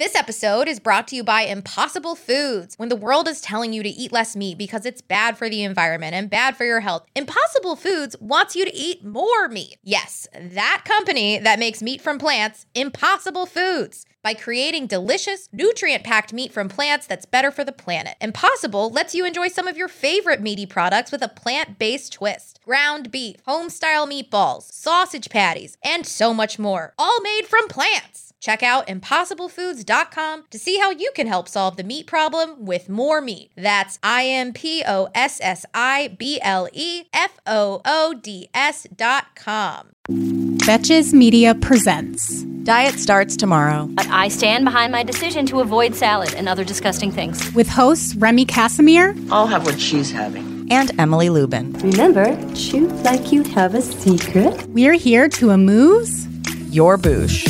This episode is brought to you by Impossible Foods. When the world is telling you to eat less meat because it's bad for the environment and bad for your health, Impossible Foods wants you to eat more meat. Yes, that company that makes meat from plants, Impossible Foods. By creating delicious, nutrient-packed meat from plants that's better for the planet. Impossible lets you enjoy some of your favorite meaty products with a plant-based twist. Ground beef, home-style meatballs, sausage patties, and so much more. All made from plants. Check out impossiblefoods.com to see how you can help solve the meat problem with more meat. That's impossiblefoods.com. Betches Media presents Diet Starts Tomorrow. But I stand behind my decision to avoid salad and other disgusting things. with hosts Remy Casimir, I'll have what she's having. And Emily Lubin. Remember, chew like you have a secret. we're here to amuse. Your boosh.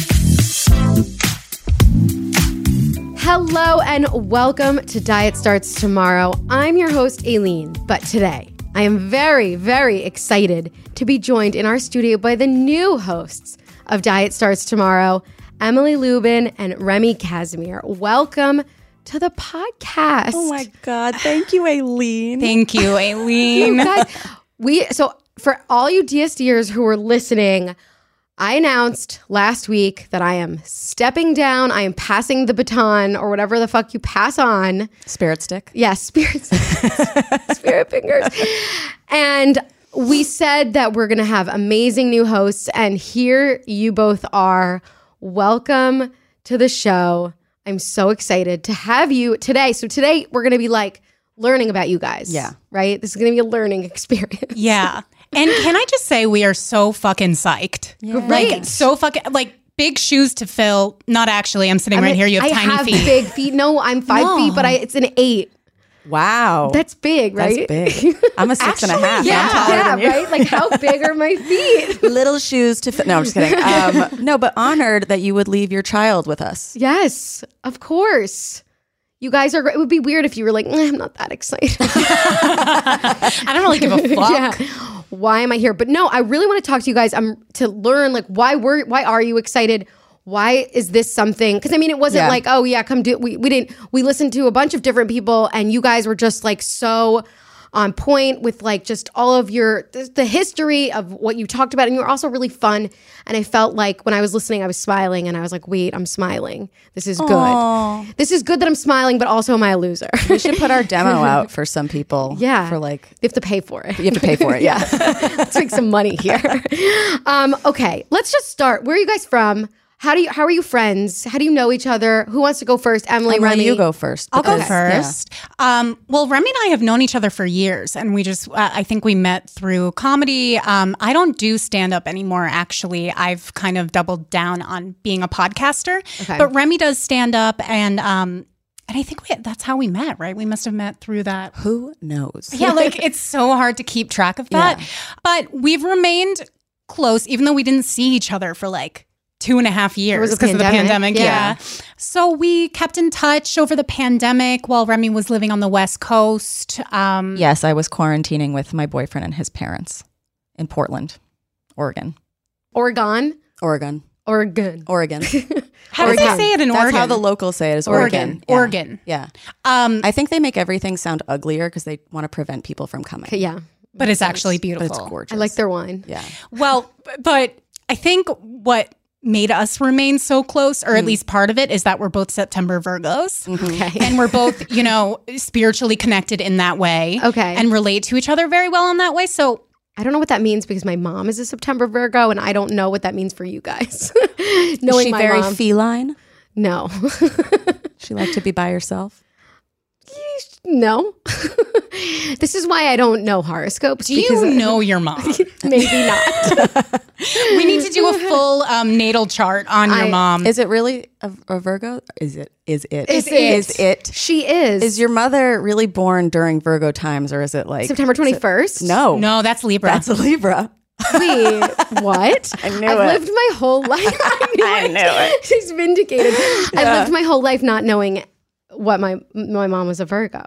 Hello and welcome to Diet Starts Tomorrow. I'm your host, Aileen, but today I am very, very excited to be joined in our studio by the new hosts of Diet Starts Tomorrow, Emily Lubin and Remy Casimir. Welcome to the podcast. Oh my God. Thank you, Aileen. Thank you, Aileen. You guys, so for all you DSDers who are listening, I announced last week that I am stepping down. I am passing the baton or whatever the fuck you pass on. Spirit stick. Yes, spirit fingers. And we said that we're going to have amazing new hosts. And here you both are. Welcome to the show. I'm so excited to have you today. So today we're going to be like learning about you guys. Yeah. Right? This is going to be a learning experience. Yeah. And can I just say we are so fucking psyched. Great. Like, so fucking, like, big shoes to fill. Not actually. I'm sitting right here. You have I tiny have feet. big feet. No, I'm 5 feet, but it's an 8. Wow. That's big, right? That's big. I'm a 6.5. I'm taller than you. Right? Like, how big are my feet? Little shoes to fit. No, I'm just kidding. No, but honored that you would leave your child with us. Yes, of course. You guys are great. It would be weird if you were like, I'm not that excited. I don't really give a fuck. Yeah. Why am I here? But no, I really want to talk to you guys to learn, like, why are you excited? Why is this something? Because I mean, it wasn't like, oh yeah, come do. We listened to a bunch of different people, and you guys were just like so on point with like just all of the history of what you talked about, and you were also really fun. And I felt like when I was listening, I was smiling, and I was like, wait, I'm smiling. This is good. This is good that I'm smiling, but also am I a loser? We should put our demo out for some people. Yeah, For like, you have to pay for it. you have to pay for it. Yeah. Let's make some money here. Okay, let's just start. Where are you guys from? How are you friends? How do you know each other? Who wants to go first? Emily, Remy? You go first. I'll go because- first. Well, Remy and I have known each other for years, and we just, I think we met through comedy. I don't do stand-up anymore, actually. I've kind of doubled down on being a podcaster. Okay. But Remy does stand-up, and I think that's how we met, right? We must have met through that. Who knows? Yeah, like it's so hard to keep track of that. Yeah. But we've remained close, even though we didn't see each other for like 2.5 years was a because of the pandemic. pandemic. Yeah. Yeah. So we kept in touch over the pandemic while Remy was living on the West Coast. Yes, I was quarantining with my boyfriend and his parents in Portland, Oregon. Oregon. Oregon. Oregon. How does they say it in That's Oregon? how the locals say it is Oregon. Oregon. Yeah. Yeah. I think they make everything sound uglier because they want to prevent people from coming. Yeah, But it's actually But beautiful. it's gorgeous. I like their wine. Yeah. Well, but I think what made us remain so close, or at least part of it, is that we're both September Virgos. Okay. And we're both, spiritually connected in that way. Okay. And relate to each other very well in that way. So I don't know what that means because my mom is a September Virgo, and I don't know what that means for you guys. Is Knowing she my very mom. feline? No. She like to be by herself? No. This is why I don't know horoscopes. do you know your mom? Maybe not. We need to do a full natal chart on your mom. Is it really a Virgo? Is it? Is it? She is. Is your mother really born during Virgo times, or is it like September 21st? No, No, that's Libra. that's a Libra. Wait, what? I knew I've it. lived my whole life. I knew it. She's vindicated. I've lived my whole life not knowing what my mom was a Virgo.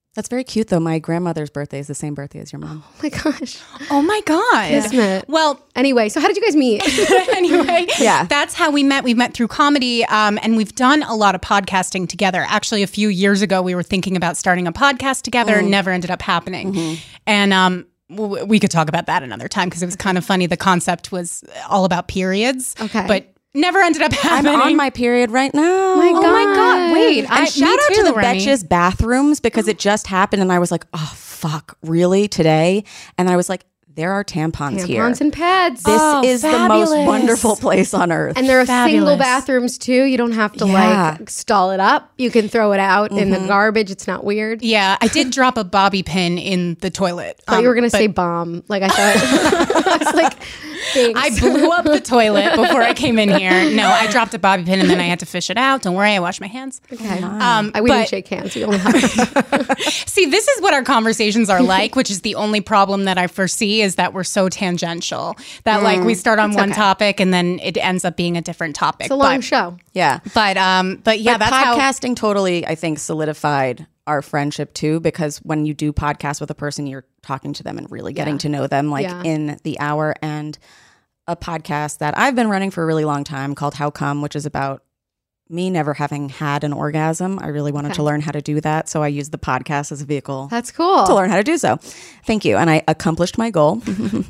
That's very cute, though. My grandmother's birthday is the same birthday as your mom. Oh my gosh. Oh my God. Kismet. Well, Anyway, so how did you guys meet? anyway, Yeah. that's how we met. We met through comedy, and we've done a lot of podcasting together. Actually, a few years ago, we were thinking about starting a podcast together. Never ended up happening. And we could talk about that another time because it was kind of funny. The concept was all about periods, but never ended up happening. I'm on my period right now. My Oh my God! Wait, And shout out to the Remy. Betches bathrooms because it just happened and I was like, oh, fuck, really? Today? And I was like, there are tampons here. Tampons and pads. This is fabulous. the most wonderful place on earth. And there are single Fabulous. bathrooms too. You don't have to like stall it up. You can throw it out in the garbage. It's not weird. Yeah, I did drop a bobby pin in the toilet. I thought you were going to say bomb. Like I thought. I was like, thanks. I blew up the toilet before I came in here. No, I dropped a bobby pin and then I had to fish it out. Don't worry, I washed my hands. Okay. We but- didn't shake hands. We only hugged. See, this is what our conversations are like, which is the only problem that I foresee is that we're so tangential that like we start on one topic and then it ends up being a different topic. It's a long show. yeah. But yeah, that's how. podcasting totally, I think, solidified our friendship too, because when you do podcast with a person, you're talking to them and really getting to know them like in the hour. And a podcast that I've been running for a really long time called How Come, which is about me never having had an orgasm. I really wanted to learn how to do that. So I used the podcast as a vehicle That's cool. to learn how to do so. Thank you. And I accomplished my goal.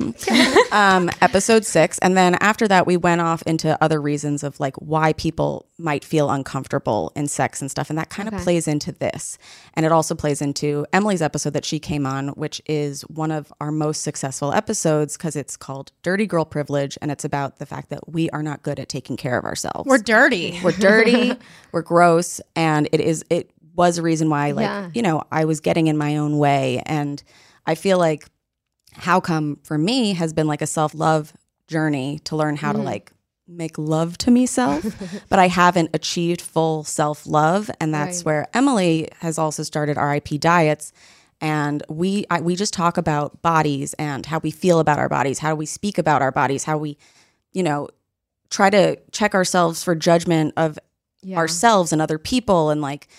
Episode 6. And then after that, we went off into other reasons of like why people might feel uncomfortable in sex and stuff. And that kind of plays into this. And it also plays into Emily's episode that she came on, which is one of our most successful episodes because it's called Dirty Girl Privilege. And it's about the fact that we are not good at taking care of ourselves. We're dirty. We're dirty, we're gross, and it was a reason why, like, you know, I was getting in my own way. And I feel like How Come for me has been like a self-love journey to learn how to like make love to myself, but I haven't achieved full self-love. And that's where Emily has also started RIP Diets. And we just talk about bodies and how we feel about our bodies, how we speak about our bodies, how we, you know, try to check ourselves for judgment of ourselves and other people. And like,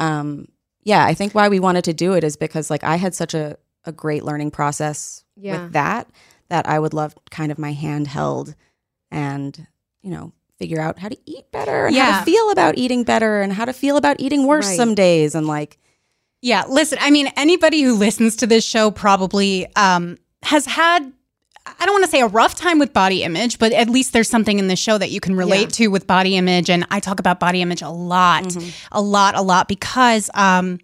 I think why we wanted to do it is because like I had such a great learning process with that I would love kind of my hand held and, you know, figure out how to eat better and how to feel about eating better and how to feel about eating worse some days. And like, Yeah, listen, I mean, anybody who listens to this show probably has had, I don't want to say a rough time with body image, but at least there's something in this show that you can relate to with body image. And I talk about body image a lot, a lot, because I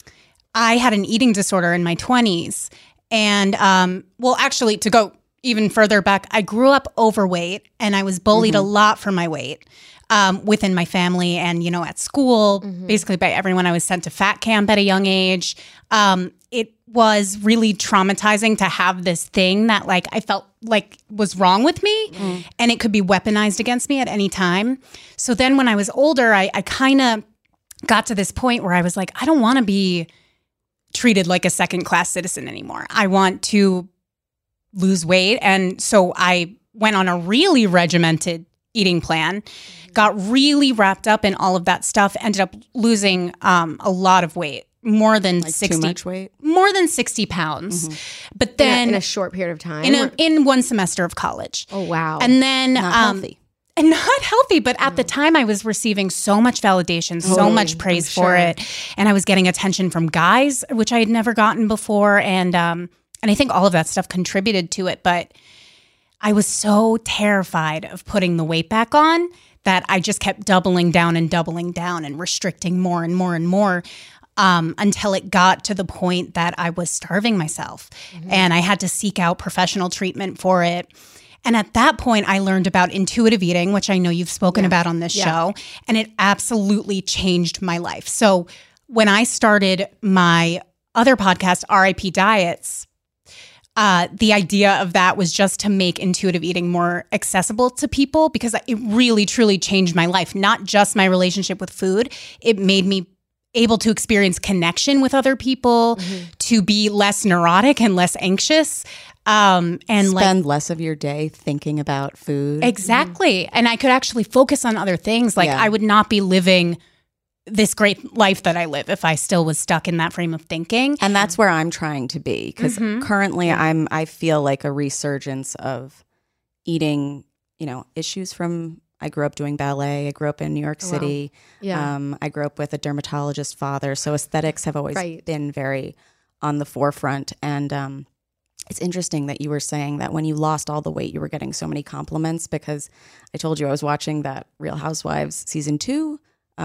had an eating disorder in my 20s. And well, actually, to go even further back, I grew up overweight and I was bullied a lot for my weight. Within my family and, you know, at school, basically by everyone. I was sent to fat camp at a young age. It was really traumatizing to have this thing that like I felt like was wrong with me and it could be weaponized against me at any time. So then when I was older, I kind of got to this point where I was like, I don't want to be treated like a second-class citizen anymore. I want to lose weight. And so I went on a really regimented eating plan, got really wrapped up in all of that stuff, ended up losing a lot of weight, more than like 60 too much weight, more than 60 pounds. But then in a short period of time, in one semester of college. Oh wow! And then not healthy. And not healthy, but at the time I was receiving so much validation, so much praise for it. And I was getting attention from guys, which I had never gotten before. And I think all of that stuff contributed to it. But I was so terrified of putting the weight back on that I just kept doubling down and restricting more and more and more until it got to the point that I was starving myself. And I had to seek out professional treatment for it. And at that point, I learned about intuitive eating, which I know you've spoken about on this show, and it absolutely changed my life. So when I started my other podcast, RIP Diets, the idea of that was just to make intuitive eating more accessible to people because it really, truly changed my life, not just my relationship with food. It made me able to experience connection with other people, to be less neurotic and less anxious. And spend less of your day thinking about food. Exactly. And I could actually focus on other things. Like I would not be living this great life that I live if I still was stuck in that frame of thinking. And that's where I'm trying to be, because currently I feel like a resurgence of eating, issues from, I grew up doing ballet. I grew up in New York City. I grew up with a dermatologist father. So aesthetics have always been very on the forefront. And it's interesting that you were saying that when you lost all the weight, you were getting so many compliments, because I told you I was watching that Real Housewives season 2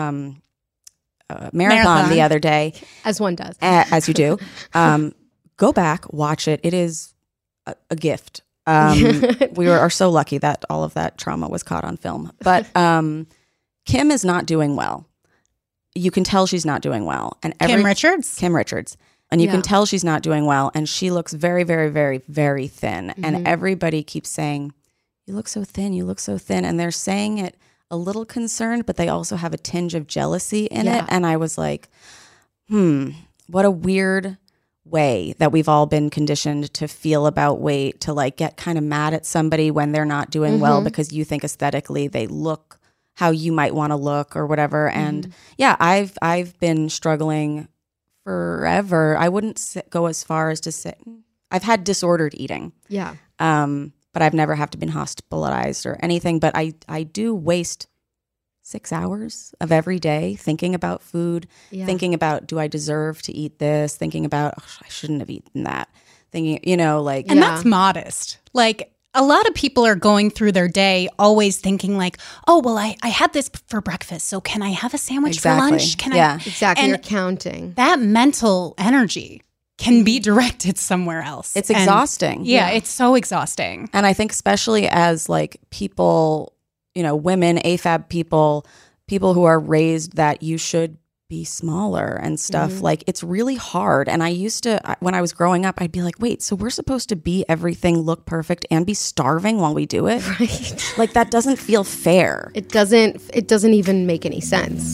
marathon the other day. As one does. As you do. Go back, watch it. It is a gift. We are so lucky that all of that trauma was caught on film. But Kim is not doing well. You can tell she's not doing well. And Kim Richards? Kim Richards. And you can tell she's not doing well. And she looks very, very, very, very thin. And everybody keeps saying, you look so thin, you look so thin. And they're saying it a little concerned, but they also have a tinge of jealousy in it. And I was like, what a weird way that we've all been conditioned to feel about weight, to like get kind of mad at somebody when they're not doing well because you think aesthetically they look how you might want to look or whatever. And I've been struggling forever. I wouldn't go as far as to say I've had disordered eating. Yeah. But I've never have to been hospitalized or anything. But I do waste 6 hours of every day thinking about food, thinking about, do I deserve to eat this? Thinking about, I shouldn't have eaten that. Thinking, And that's modest. Like, a lot of people are going through their day always thinking like, oh, well, I had this for breakfast, so can I have a sandwich for lunch? Can I? Exactly. You're counting. That mental energy can be directed somewhere else. It's exhausting. It's so exhausting. And I think especially as like people, women, AFAB people who are raised that you should be smaller and stuff, like it's really hard. And I used to, when I was growing up, I'd be like, wait, so we're supposed to be everything, look perfect, and be starving while we do it? Right. Like that doesn't feel fair. It doesn't even make any sense.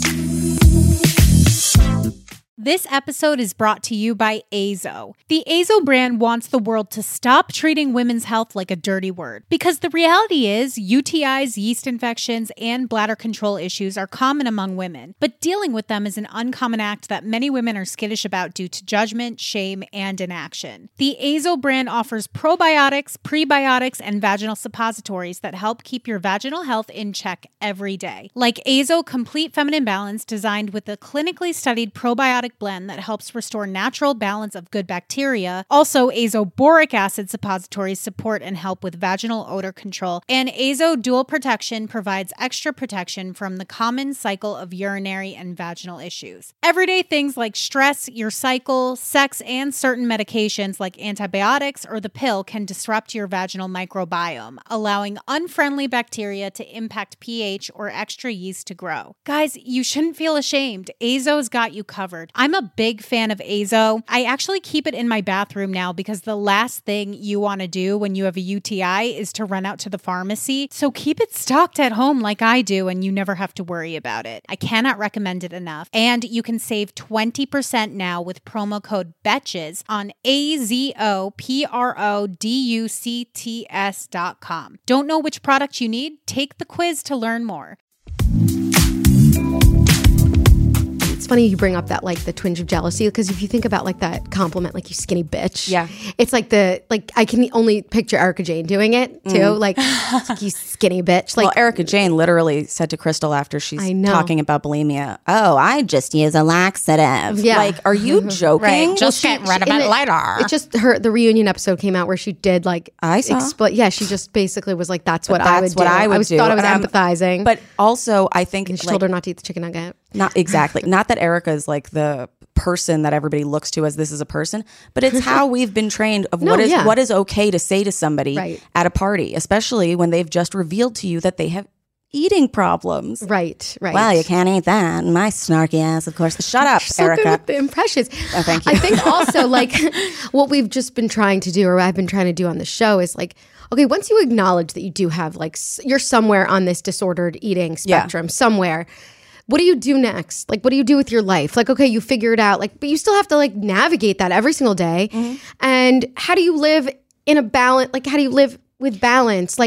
This episode is brought to you by Azo. The Azo brand wants the world to stop treating women's health like a dirty word. Because the reality is, UTIs, yeast infections, and bladder control issues are common among women. But dealing with them is an uncommon act that many women are skittish about due to judgment, shame, and inaction. The Azo brand offers probiotics, prebiotics, and vaginal suppositories that help keep your vaginal health in check every day. Like Azo Complete Feminine Balance, designed with a clinically studied probiotic blend that helps restore natural balance of good bacteria. Also, Azo Boric Acid suppositories support and help with vaginal odor control. And Azo Dual Protection provides extra protection from the common cycle of urinary and vaginal issues. Everyday things like stress, your cycle, sex, and certain medications like antibiotics or the pill can disrupt your vaginal microbiome, allowing unfriendly bacteria to impact pH or extra yeast to grow. Guys, you shouldn't feel ashamed. Azo's got you covered. I'm a big fan of Azo. I actually keep it in my bathroom now because the last thing you want to do when you have a UTI is to run out to the pharmacy. So keep it stocked at home like I do and you never have to worry about it. I cannot recommend it enough. And you can save 20% now with promo code BETCHES on AZOPRODUCTS.com. Don't know which product you need? Take the quiz to learn more. It's funny you bring up that like the twinge of jealousy, because if you think about like that compliment, like you skinny bitch, it's like I can only picture Erica Jane doing it too, like you skinny bitch. Like, well, Erica Jane literally said to Crystal after she's talking about bulimia, "Oh, I just use a laxative." Yeah. Like, are you joking? Right. Just get rid of it later. It's just the reunion episode came out where she did like I saw. She just basically was like, "That's what I would do." I thought I was empathizing, but also I think she told her not to eat the chicken nugget. Not exactly. Not that Erica is like the person that everybody looks to as this is a person, but it's how we've been trained of what is okay to say to somebody at a party, especially when they've just revealed to you that they have eating problems. Right. Well, you can't eat that. My snarky ass, of course. Shut up, so Erica. Good with the impressions. Oh, thank you. I think also like what we've just been trying to do, or I've been trying to do on the show, is like, okay, once you acknowledge that you do have like you're somewhere on this disordered eating spectrum somewhere. What do you do next? Like, what do you do with your life? Like, okay, you figure it out, like, but you still have to like navigate that every single day. And how do you live in a balance? Like, how do you live with balance? Like,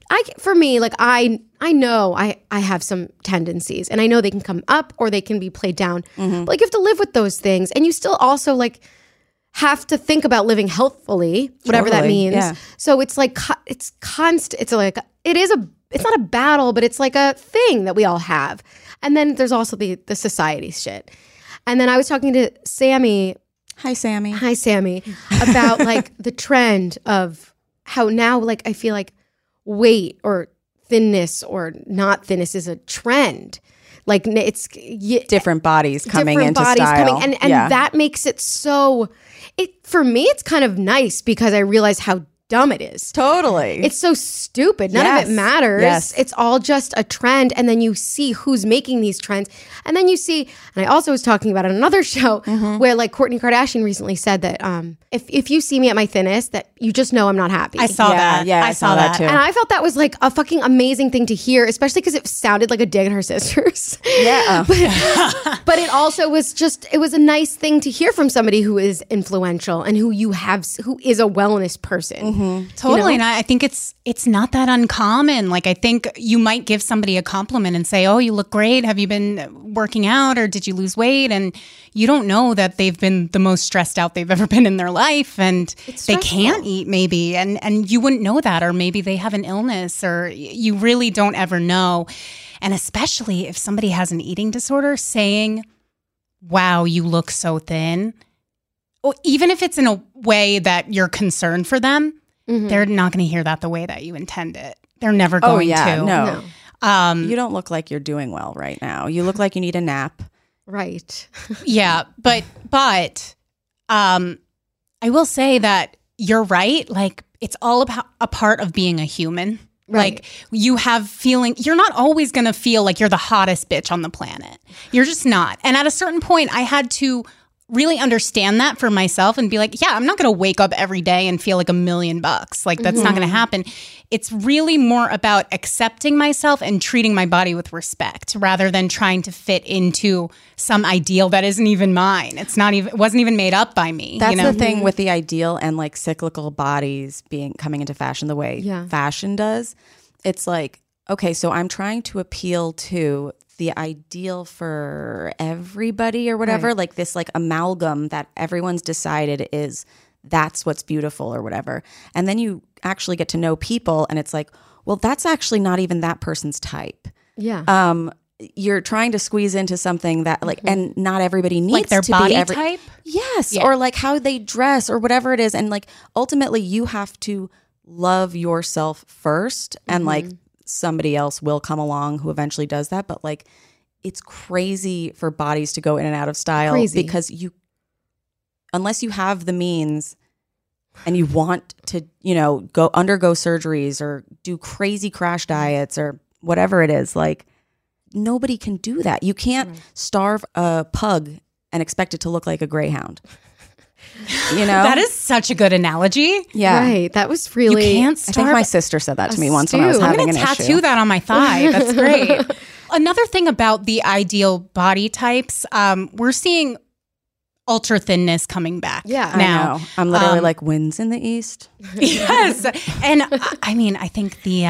for me, like I know I have some tendencies, and I know they can come up or they can be played down. But like you have to live with those things, and you still also like have to think about living healthfully, whatever that means. Yeah. So it's like it's constant. It's like it's not a battle, but it's like a thing that we all have. And then there's also the society shit. And then I was talking to Sammy. Hi, Sammy. Hi, Sammy. About like the trend of how now, like, I feel like weight or thinness or not thinness is a trend. Like it's different bodies coming into style. And that makes it so, for me, it's kind of nice because I realize how dumb it is. Totally. It's so stupid. None of it matters. Yes. It's all just a trend. And then you see who's making these trends. And then you see, and I also was talking about it on another show where like Kourtney Kardashian recently said that if you see me at my thinnest, that you just know I'm not happy. I saw that. Yeah, I saw that too. And I felt that was like a fucking amazing thing to hear, especially because it sounded like a dig at her sisters. Yeah. But it also was it was a nice thing to hear from somebody who is influential and who is a wellness person. Totally. You know? And I think it's not that uncommon. Like I think you might give somebody a compliment and say, oh, you look great. Have you been working out or did you lose weight? And you don't know that they've been the most stressed out they've ever been in their life and they can't eat maybe. And you wouldn't know that, or maybe they have an illness, or you really don't ever know. And especially if somebody has an eating disorder, saying, wow, you look so thin. Well, even if it's in a way that you're concerned for them, they're not going to hear that the way that you intend it. They're never going to. No. You don't look like you're doing well right now. You look like you need a nap. Right. Yeah. But I will say that you're right. Like it's all about a part of being a human. Right. Like you have you're not always going to feel like you're the hottest bitch on the planet. You're just not. And at a certain point, I had to really understand that for myself and be like, yeah, I'm not going to wake up every day and feel like $1 million. Like that's not going to happen. It's really more about accepting myself and treating my body with respect rather than trying to fit into some ideal that isn't even mine. It wasn't even made up by me. That's the thing with the ideal and like cyclical bodies coming into fashion the way fashion does. It's like, okay, so I'm trying to appeal to the ideal for everybody or whatever, like this like amalgam that everyone's decided that's what's beautiful or whatever. And then you actually get to know people and it's like, well, that's actually not even that person's type. Yeah. You're trying to squeeze into something that like, and not everybody needs like their to body be type. Yes. Yeah. Or like how they dress or whatever it is. And like, ultimately you have to love yourself first and like, somebody else will come along who eventually does that. But like, it's crazy for bodies to go in and out of style because unless you have the means and you want to, go undergo surgeries or do crazy crash diets or whatever it is, like nobody can do that. You can't starve a pug and expect it to look like a greyhound. That is such a good analogy. Yeah. Right. That was really... You can't starve. I think my sister said that to me once when I was having an issue. I'm going to tattoo that on my thigh. That's great. Another thing about the ideal body types, we're seeing ultra thinness coming back. Yeah. Now. I know. I'm literally like, winds in the east. Yes. And I mean, I think the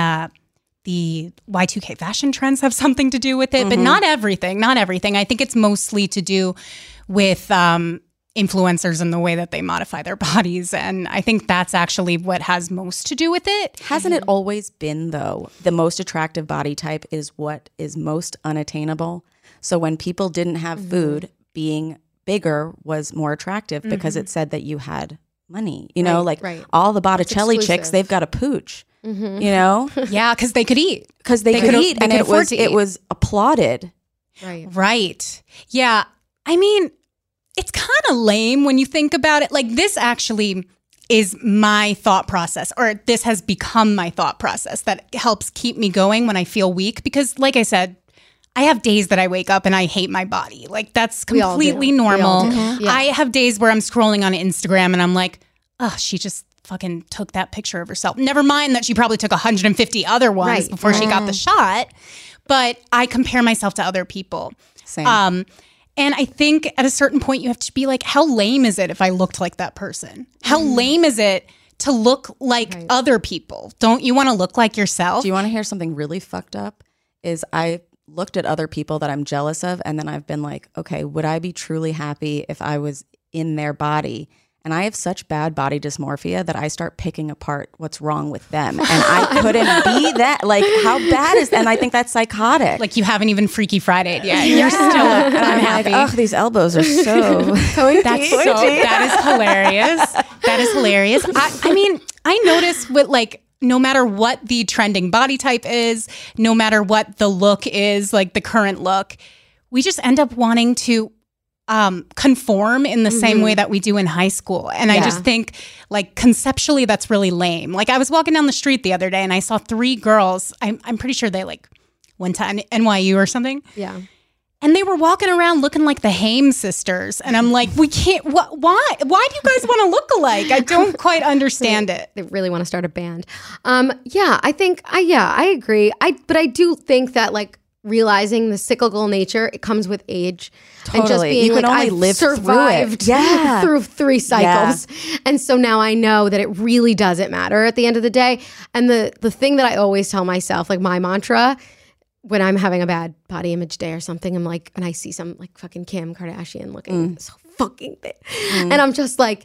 Y2K fashion trends have something to do with it, but not everything. I think it's mostly to do with influencers and the way that they modify their bodies. And I think that's actually what has most to do with it. Hasn't it always been, though, the most attractive body type is what is most unattainable? So when people didn't have food, being bigger was more attractive because it said that you had money. All the Botticelli chicks, they've got a pooch. Yeah, because they could eat. Because they could eat, and it was applauded. Right. Yeah. I mean, it's kind of lame when you think about it. Like this actually is my thought process, or this has become my thought process that helps keep me going when I feel weak. Because like I said, I have days that I wake up and I hate my body. Like that's completely normal. I have days where I'm scrolling on Instagram and I'm like, oh, she just fucking took that picture of herself. Never mind that she probably took 150 other ones before she got the shot. But I compare myself to other people. Same. And I think at a certain point you have to be like, how lame is it if I looked like that person? How lame is it to look like other people? Don't you want to look like yourself? Do you want to hear something really fucked up? Is I looked at other people that I'm jealous of, and then I've been like, okay, would I be truly happy if I was in their body? And I have such bad body dysmorphia that I start picking apart what's wrong with them. And I couldn't be that. Like, how bad is that? And I think that's psychotic. Like you haven't even Freaky Friday'd yet. You're still unhappy. Like, oh, these elbows are so... That is hilarious. That is hilarious. I mean, I notice with like, no matter what the trending body type is, no matter what the look is, like the current look, we just end up wanting to conform in the same way that we do in high school. And I just think like conceptually that's really lame. Like I was walking down the street the other day and I saw 3 girls. I'm pretty sure they like went to NYU or something. Yeah. And they were walking around looking like the Haim sisters. And I'm like, we can't, why? Why do you guys want to look alike? I don't quite understand it. They really want to start a band. I agree. But I do think that like realizing the cyclical nature, it comes with age. Totally. And just being you can like, only I've live survived through it. through 3 cycles. Yeah. And so now I know that it really doesn't matter at the end of the day. And the thing that I always tell myself, like my mantra, when I'm having a bad body image day or something, I'm like, and I see some like fucking Kim Kardashian looking so fucking thin. And I'm just like,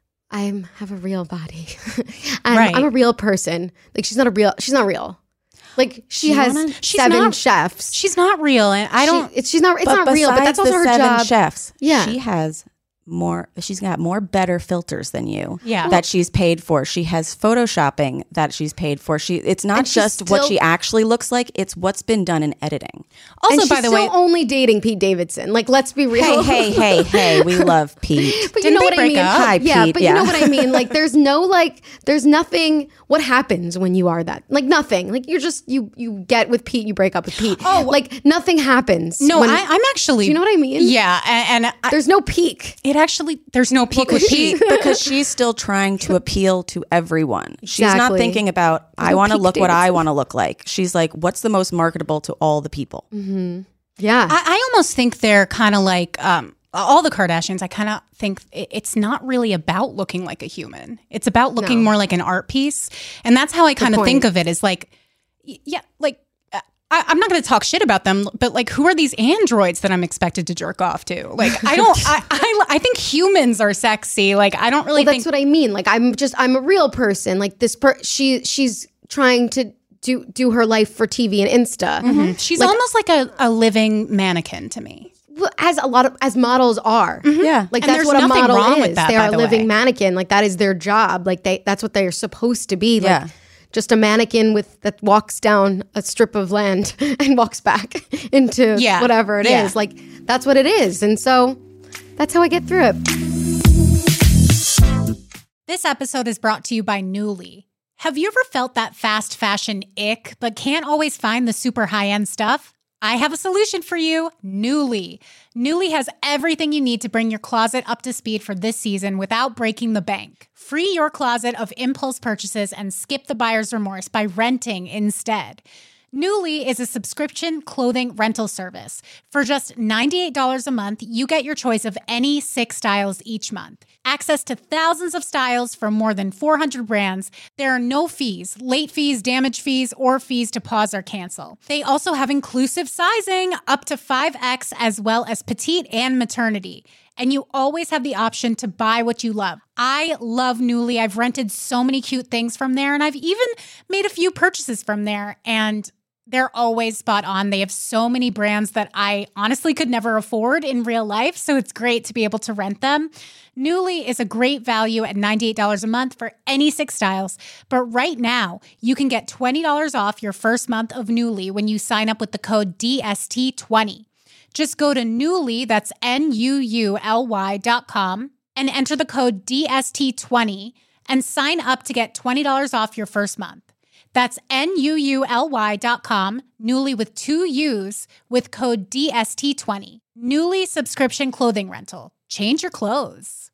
I have a real body. And I'm a real person. Like she's not real. Like she has 7 chefs. She's not real, and I don't. It's not real, but that's also her 7 job. Chefs. Yeah, she has more. She's got more better filters than you. Yeah, that she's paid for. She has photoshopping that she's paid for. It's not just what she actually looks like. It's what's been done in editing. Also, and by the way, only dating Pete Davidson. Like, let's be real. Hey, we love Pete. But you know what I mean? Hi, Pete. Yeah, but you know what I mean? Like, there's nothing. What happens when you are that? Like nothing. Like you're just you get with Pete, you break up with Pete. Oh, like nothing happens. No, I'm actually. Do you know what I mean? Yeah, and there's no peak. There's no peak with Pete because she's still trying to appeal to everyone. Exactly. She's not thinking about I want to look what I want to look like. She's like, what's the most marketable to all the people? Mm-hmm. Yeah, I almost think they're kind of like. All the Kardashians, I kind of think it's not really about looking like a human. It's about looking more like an art piece. And that's how I kind of think of it is like, yeah, like, I'm not going to talk shit about them, but like, who are these androids that I'm expected to jerk off to? Like, I think humans are sexy. Like, I don't really think. That's what I mean. Like, I'm a real person. Like this, she's trying to do her life for TV and Insta. Mm-hmm. She's like, almost like a living mannequin to me. As models are. Mm-hmm. Yeah. Like that's what a model is. They are a living mannequin. Like that is their job. Like that's what they're supposed to be. Like just a mannequin that walks down a strip of land and walks back into whatever it is. Like that's what it is. And so that's how I get through it. This episode is brought to you by Nuuly. Have you ever felt that fast fashion ick, but can't always find the super high-end stuff? I have a solution for you, Nuuly. Nuuly has everything you need to bring your closet up to speed for this season without breaking the bank. Free your closet of impulse purchases and skip the buyer's remorse by renting instead. Nuuly is a subscription clothing rental service. For just $98 a month, you get your choice of any 6 styles each month. Access to thousands of styles from more than 400 brands. There are no fees, late fees, damage fees, or fees to pause or cancel. They also have inclusive sizing up to 5X as well as petite and maternity. And you always have the option to buy what you love. I love Nuuly. I've rented so many cute things from there, and I've even made a few purchases from there, and they're always spot on. They have so many brands that I honestly could never afford in real life, so it's great to be able to rent them. Nuuly is a great value at $98 a month for any 6 styles, but right now, you can get $20 off your first month of Nuuly when you sign up with the code DST20. Just go to Nuuly, that's NUULY.com, and enter the code DST20 and sign up to get $20 off your first month. That's NUULY.com, Nuuly with 2 U's, with code DST20. Nuuly subscription clothing rental. Change your clothes.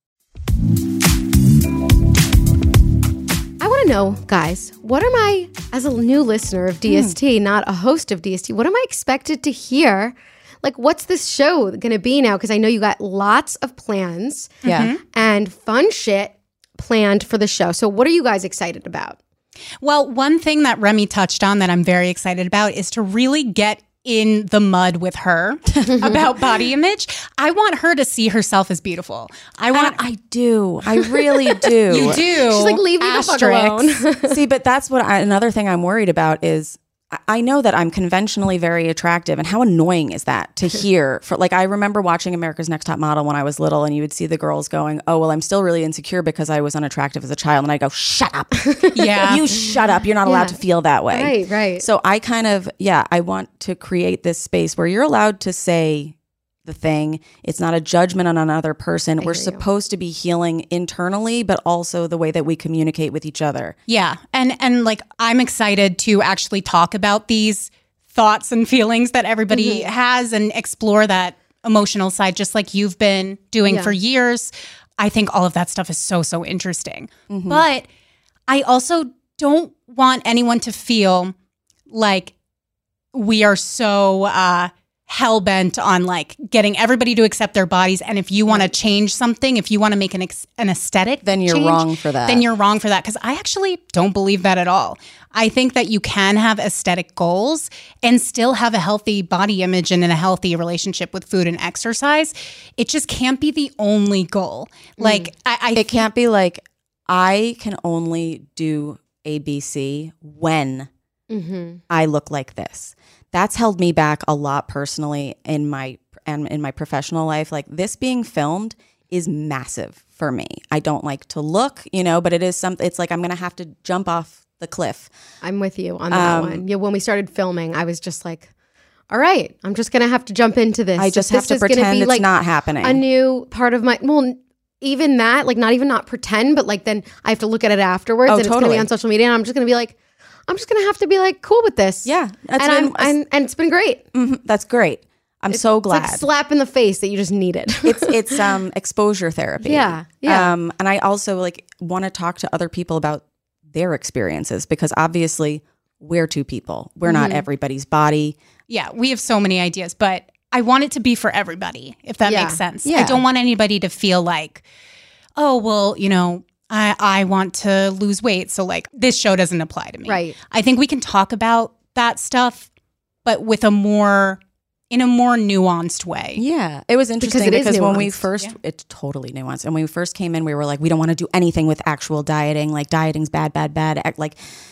I want to know, guys, what am I, as a new listener of DST, not a host of DST, what am I expected to hear? Like, what's this show going to be now? Because I know you got lots of plans and fun shit. planned for the show. So what are you guys excited about? Well, one thing that Remy touched on that I'm very excited about is to really get in the mud with her about body image. I want her to see herself as beautiful. I do. I really do. You do. She's like, leave me the fuck alone. See, but that's another thing I'm worried about is I know that I'm conventionally very attractive, and how annoying is that to hear? I remember watching America's Next Top Model when I was little, and you would see the girls going, "Oh, well, I'm still really insecure because I was unattractive as a child," and I go, "Shut up, yeah, you shut up. You're not allowed to feel that way." Right. So I kind of, I want to create this space where you're allowed to say the thing. It's not a judgment on another person. We're supposed to be healing internally, but also the way that we communicate with each other. Yeah. And like, I'm excited to actually talk about these thoughts and feelings that everybody has and explore that emotional side, just like you've been doing for years. I think all of that stuff is so, so interesting. But I also don't want anyone to feel like we are so hell-bent on like getting everybody to accept their bodies. And if you want to change something, if you want to make an aesthetic then you're change, wrong for that. Then you're wrong for that. Because I actually don't believe that at all. I think that you can have aesthetic goals and still have a healthy body image and in a healthy relationship with food and exercise. It just can't be the only goal. Like it can't be like, I can only do ABC when I look like this. That's held me back a lot personally in my professional life. Like, this being filmed is massive for me. I don't like to look, but it is something. It's like I'm going to have to jump off the cliff. I'm with you on that one. Yeah, when we started filming, I was just like, all right, I'm just going to have to jump into this. I just have to pretend it's not happening. A new part of my, even that, like not pretend, but like then I have to look at it afterwards and it's going to be on social media and I'm just going to be like, I'm just going to have to be like cool with this. Yeah. And it's been great. That's great. I'm so glad. It's like slap in the face that you just needed. It's exposure therapy. Yeah. And I also want to talk to other people about their experiences, because obviously we're two people. We're not everybody's body. Yeah, we have so many ideas, but I want it to be for everybody, if that makes sense. Yeah. I don't want anybody to feel like, oh, well, I want to lose weight, so like this show doesn't apply to me. Right. I think we can talk about that stuff, but with in a more nuanced way. Yeah. It was interesting because when we first, it's totally nuanced. And when we first came in, we were like, we don't want to do anything with actual dieting. Like, dieting's bad. Like,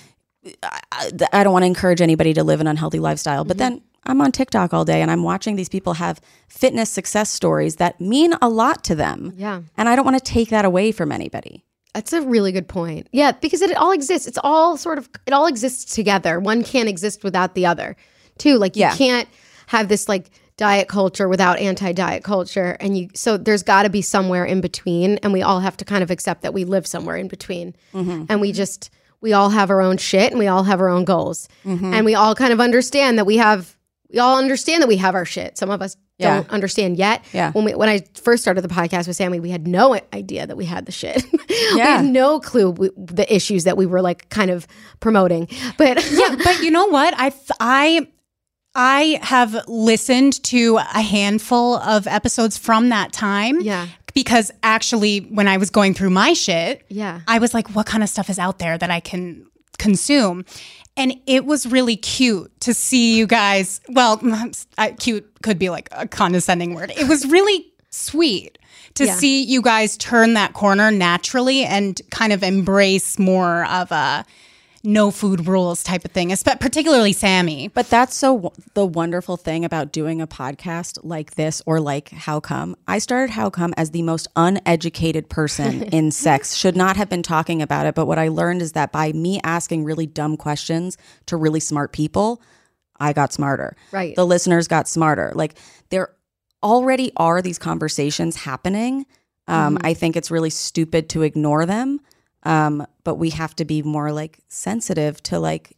I don't want to encourage anybody to live an unhealthy lifestyle. But then I'm on TikTok all day and I'm watching these people have fitness success stories that mean a lot to them. Yeah. And I don't want to take that away from anybody. That's a really good point. Yeah, because it all exists. It all exists together. One can't exist without the other, too. Like, you can't have this like diet culture without anti-diet culture. So there's got to be somewhere in between. And we all have to kind of accept that we live somewhere in between. And we all have our own shit and we all have our own goals. And we all kind of understand that we have our shit. Some of us don't understand yet. Yeah. When I first started the podcast with Sammy, we had no idea that we had the shit. We had no clue the issues that we were like kind of promoting. But but you know what? I have listened to a handful of episodes from that time. Yeah. Because actually, when I was going through my shit, Yeah. I was like, what kind of stuff is out there that I can consume? And it was really cute to see you guys. Well, cute could be like a condescending word. It was really sweet to see you guys turn that corner naturally and kind of embrace more of a no food rules type of thing, particularly Sammy. But that's the wonderful thing about doing a podcast like this, or like How Come. I started How Come as the most uneducated person in sex, should not have been talking about it. But what I learned is that by me asking really dumb questions to really smart people, I got smarter. Right. The listeners got smarter. Like, there already are these conversations happening. I think it's really stupid to ignore them. But we have to be more like sensitive to like,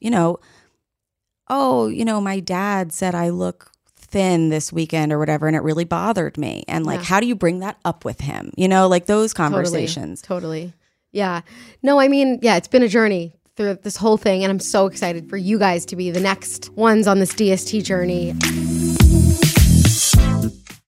my dad said I look thin this weekend or whatever, and it really bothered me. And like, how do you bring that up with him? Like those conversations. Totally. Yeah. No, I mean, it's been a journey through this whole thing, and I'm so excited for you guys to be the next ones on this DST journey.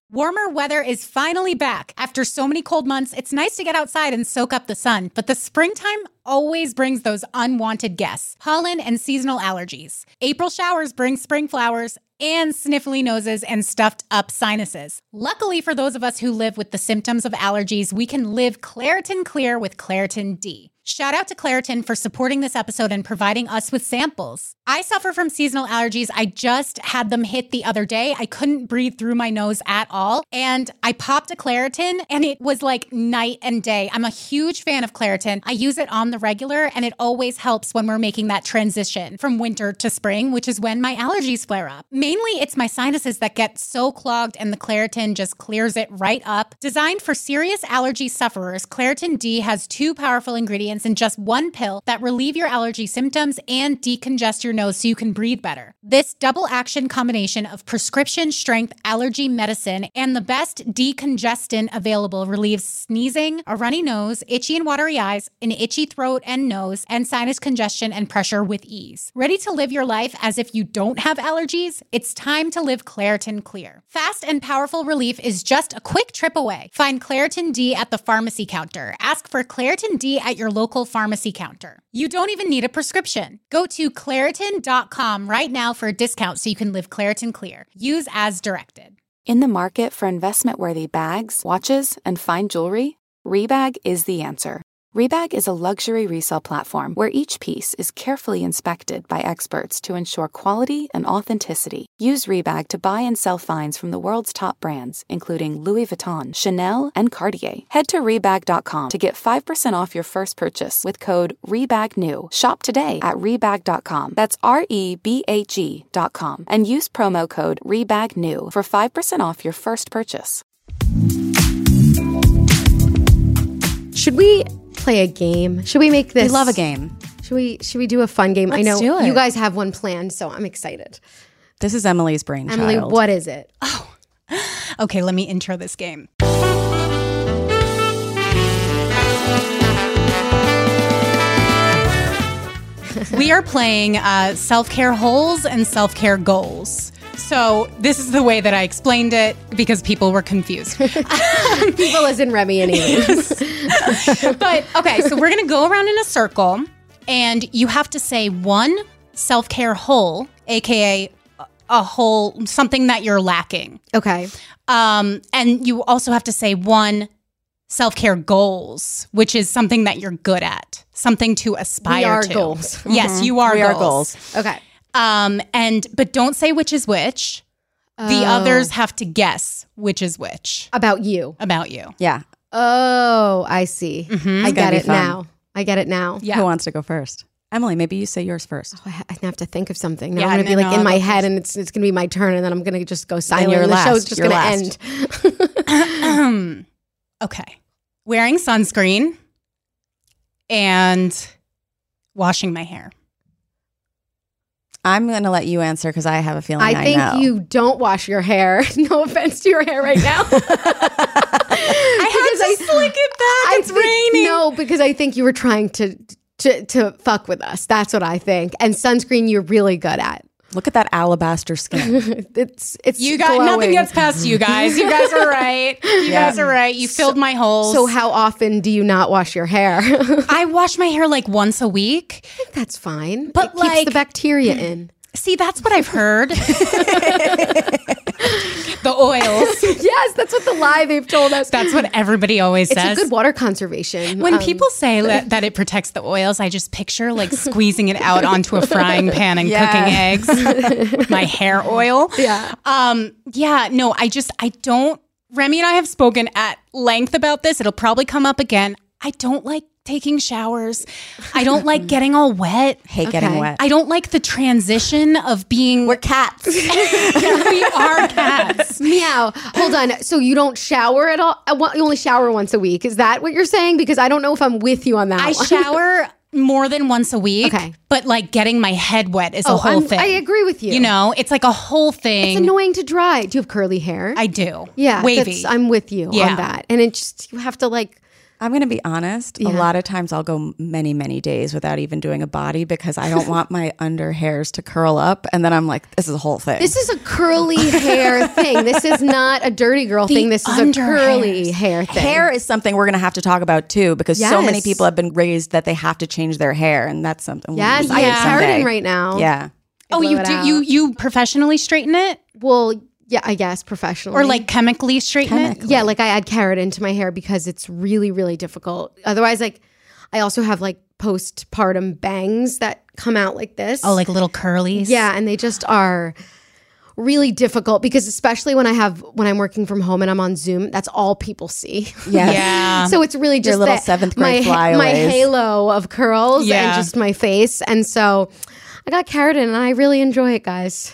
Warmer weather is finally back. After so many cold months, it's nice to get outside and soak up the sun, but the springtime always brings those unwanted guests, pollen and seasonal allergies. April showers bring spring flowers and sniffly noses and stuffed up sinuses. Luckily for those of us who live with the symptoms of allergies, we can live Claritin Clear with Claritin D. Shout out to Claritin for supporting this episode and providing us with samples. I suffer from seasonal allergies. I just had them hit the other day. I couldn't breathe through my nose at all. And I popped a Claritin and it was like night and day. I'm a huge fan of Claritin. I use it on the regular and it always helps when we're making that transition from winter to spring, which is when my allergies flare up. Mainly it's my sinuses that get so clogged and the Claritin just clears it right up. Designed for serious allergy sufferers, Claritin D has 2 powerful ingredients in just 1 pill that relieve your allergy symptoms and decongest your nose so you can breathe better. This double action combination of prescription strength allergy medicine and the best decongestant available relieves sneezing, a runny nose, itchy and watery eyes, an itchy throat and nose, and sinus congestion and pressure with ease. Ready to live your life as if you don't have allergies? It's time to live Claritin Clear. Fast and powerful relief is just a quick trip away. Find Claritin D at the pharmacy counter. Ask for Claritin D at your local pharmacy counter. You don't even need a prescription. Go to Claritin.com right now for a discount so you can live Claritin Clear. Use as directed. In the market for investment-worthy bags, watches, and fine jewelry, Rebag is the answer. Rebag is a luxury resale platform where each piece is carefully inspected by experts to ensure quality and authenticity. Use Rebag to buy and sell finds from the world's top brands, including Louis Vuitton, Chanel, and Cartier. Head to Rebag.com to get 5% off your first purchase with code REBAGNEW. Shop today at Rebag.com. That's REBAG.com. And use promo code REBAGNEW for 5% off your first purchase. Should we play a game? Should we make this? We love a game. Should we do a fun game? Let's I know do it. you guys have one planned, so I'm excited. This is Emily's brainchild. Emily, what is it? Okay, let me intro this game. We are playing self-care holes and self-care goals. So this is the way that I explained it because people were confused. People as in Remy and Elise. But okay, so we're going to go around in a circle and you have to say one self-care hole, aka a hole, something that you're lacking. Okay. And you also have to say one self-care goals, which is something that you're good at, something to aspire We are to. goals. Yes, you are We goals. are goals. Okay. But don't say which is which. The others have to guess which is which About you. about you. Yeah. Oh, I see. I get gonna be it fun. now. I get it now. Yeah. Who wants to go first? Emily, maybe you say yours first. Oh, I have to think of something. Now Yeah, I'm going to be no, like no, in my I'll go head and it's going to be my turn and then I'm going to just go silent you're and the last. show's just You're going to last. end. Okay. Wearing sunscreen and washing my hair. I'm going to let you answer because I have a feeling I think know. you don't wash your hair. No offense to your hair right now. I had to slick it back. It's raining. No, because I think you were trying to fuck with us. That's what I think. And sunscreen you're really good at. Look at that alabaster skin. It's You got glowing. nothing gets past you guys. You guys are right. You guys are right. You filled my holes. So how often do you not wash your hair? I wash my hair like once a week. I think that's fine. But it keeps like- the bacteria in. See, that's what I've heard. The oils. Yes, that's what the lie they've told us. That's what everybody always It's says. a good water conservation. When people say that it protects the oils, I just picture like squeezing it out onto a frying pan and cooking eggs with my hair oil. Yeah. No, I don't. Remy and I have spoken at length about this. It'll probably come up again. I don't like taking showers. I don't like getting all wet. Hate getting Okay. wet. I don't like the transition of being. We're cats. We are cats. Meow. Hold on. So you don't shower at all? You only shower once a week. Is that what you're saying? Because I don't know if I'm with you on that I one. shower more than once a week. Okay. But like getting my head wet is a whole thing. I agree with you. You know, it's like a whole thing. It's annoying to dry. Do you have curly hair? I do. Yeah. Wavy. I'm with you Yeah. on that. And it just, you have to like I'm going to be honest. A lot of times I'll go many, many days without even doing a body because I don't want my under hairs to curl up. And then I'm like, this is a whole thing. This is a curly hair thing. This is not a dirty girl thing. This is a curly hair thing. Hair is something we're going to have to talk about too because so many people have been raised that they have to change their hair. And that's something. Yes, I have keratin right now. Yeah. Oh, you do? You professionally straighten it? Well, yeah, I guess professionally. Or like chemically straighten it? Yeah, like I add keratin to my hair because it's really, really difficult. Otherwise, like I also have like postpartum bangs that come out like this. Oh, like little curlies? Yeah, and they just are really difficult because especially when I'm working from home and I'm on Zoom, that's all people see. Yes. Yeah. So it's really just your little 7th grade flyaways. My halo of curls and just my face. And so I got keratin and I really enjoy it, guys.